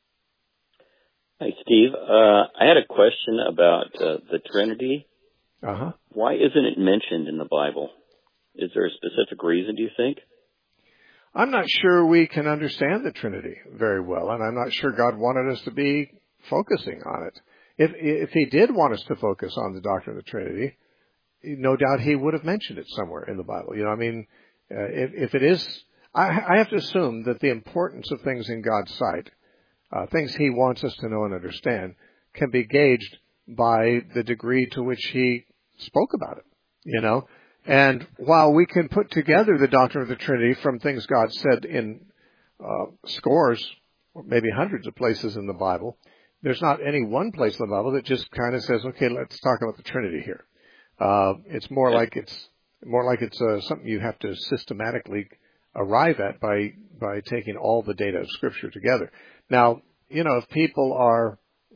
Hi, Steve. Uh, I had a question about uh, the Trinity. Uh-huh. Why isn't it mentioned in the Bible? Is there a specific reason, do you think? I'm not sure we can understand the Trinity very well, and I'm not sure God wanted us to be focusing on it. If, if he did want us to focus on the doctrine of the Trinity, no doubt he would have mentioned it somewhere in the Bible. You know, I mean, uh, if, if it is, I, I have to assume that the importance of things in God's sight, uh, things he wants us to know and understand, can be gauged by the degree to which he spoke about it, you know. And while we can put together the doctrine of the Trinity from things God said in uh, scores, or maybe hundreds of places in the Bible, there's not any one place in the Bible that just kind of says, okay, let's talk about the Trinity here. Uh, it's more like it's more like it's uh, something you have to systematically arrive at by by taking all the data of Scripture together. Now, you know, if people are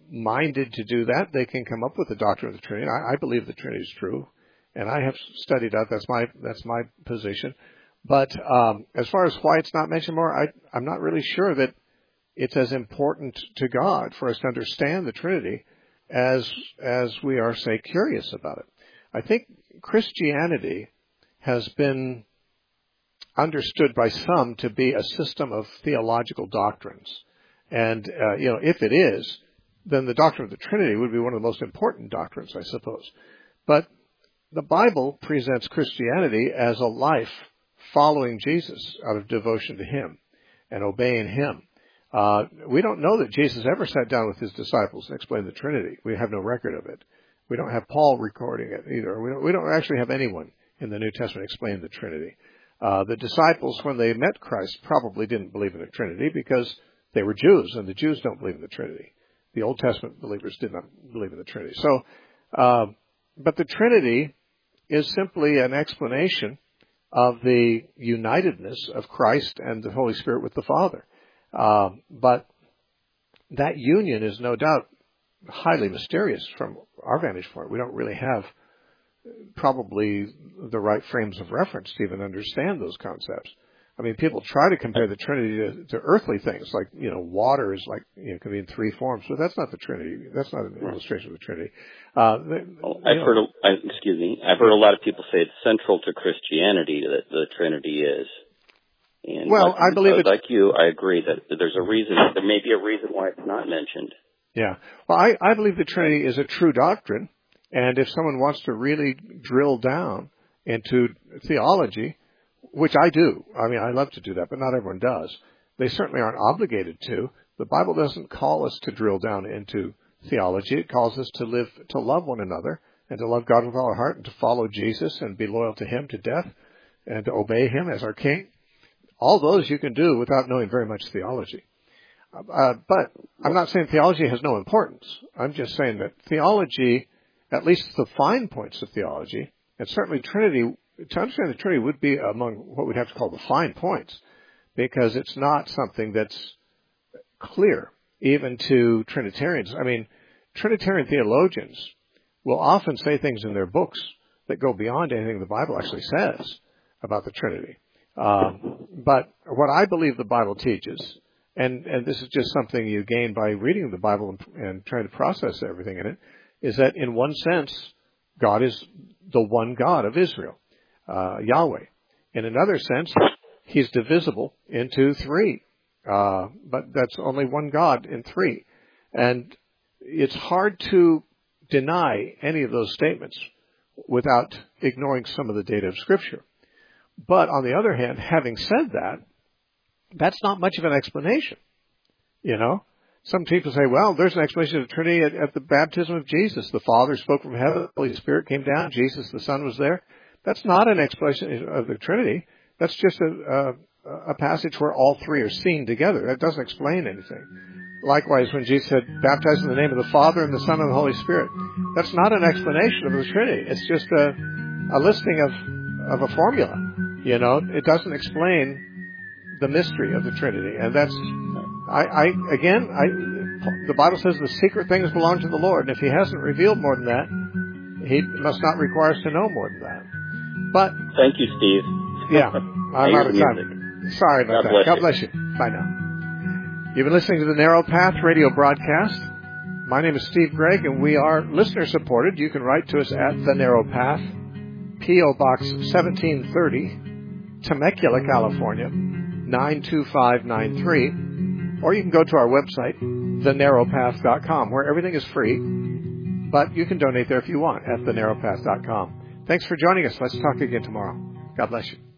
minded to do that, they can come up with the doctrine of the Trinity. I, I believe the Trinity is true, and I have studied that. That's my that's my position. But um, as far as why it's not mentioned more, I, I'm not really sure that it's as important to God for us to understand the Trinity as as we are, say, curious about it. I think Christianity has been understood by some to be a system of theological doctrines. And, uh, you know, if it is, then the doctrine of the Trinity would be one of the most important doctrines, I suppose. But the Bible presents Christianity as a life following Jesus out of devotion to Him and obeying Him. Uh, we don't know that Jesus ever sat down with His disciples and explained the Trinity. We have no record of it. We don't have Paul recording it either. We don't, we don't actually have anyone in the New Testament explain the Trinity. Uh, the disciples, when they met Christ, probably didn't believe in the Trinity because they were Jews, and the Jews don't believe in the Trinity. The Old Testament believers did not believe in the Trinity. So, uh, but the Trinity is simply an explanation of the unitedness of Christ and the Holy Spirit with the Father. Uh, but that union is no doubt highly mysterious from our vantage point. We don't really have probably the right frames of reference to even understand those concepts. I mean, people try to compare the Trinity to, to earthly things, like, you know, water is like, you know, can be in three forms, but that's not the Trinity. That's not an illustration of the Trinity. Uh, well, I've know. heard, a, I, excuse me, I've heard a lot of people say it's central to Christianity that the Trinity is. And well, like, I believe it's... Like you, I agree that there's a reason, there may be a reason why it's not mentioned. Yeah. Well, I, I believe the Trinity is a true doctrine, and if someone wants to really drill down into theology, which I do. I mean, I love to do that, but not everyone does. They certainly aren't obligated to. The Bible doesn't call us to drill down into theology. It calls us to live, to love one another, and to love God with all our heart, and to follow Jesus, and be loyal to Him to death, and to obey Him as our King. All those you can do without knowing very much theology. Uh, but I'm not saying theology has no importance. I'm just saying that theology, at least the fine points of theology, and certainly Trinity, to understand the Trinity would be among what we'd have to call the fine points, because it's not something that's clear, even to Trinitarians. I mean, Trinitarian theologians will often say things in their books that go beyond anything the Bible actually says about the Trinity. Um, but what I believe the Bible teaches, and, and this is just something you gain by reading the Bible and, and trying to process everything in it, is that in one sense, God is the one God of Israel. Uh, Yahweh. In another sense, He's divisible into three. Uh, but that's only one God in three. And it's hard to deny any of those statements without ignoring some of the data of Scripture. But on the other hand, having said that, that's not much of an explanation. You know? Some people say, well, there's an explanation of the Trinity at, at the baptism of Jesus. The Father spoke from heaven, the Holy Spirit came down, Jesus the Son was there. That's not an explanation of the Trinity. That's just a, a, a passage where all three are seen together. That doesn't explain anything. Likewise, when Jesus said, baptize in the name of the Father and the Son and the Holy Spirit, that's not an explanation of the Trinity. It's just a, a listing of, of a formula. You know, it doesn't explain the mystery of the Trinity. And that's, I, I again, I, the Bible says the secret things belong to the Lord. And if He hasn't revealed more than that, He must not require us to know more than that. But thank you, Steve. Yeah, I'm out of time. Sorry about God that. God you. bless you. Bye now. You've been listening to the Narrow Path radio broadcast. My name is Steve Gregg, and we are listener supported. You can write to us at The Narrow Path, P O Box seventeen thirty, Temecula, California, nine two five nine three, or you can go to our website, the narrow path dot com, where everything is free, but you can donate there if you want at the narrow path dot com. Thanks for joining us. Let's talk again tomorrow. God bless you.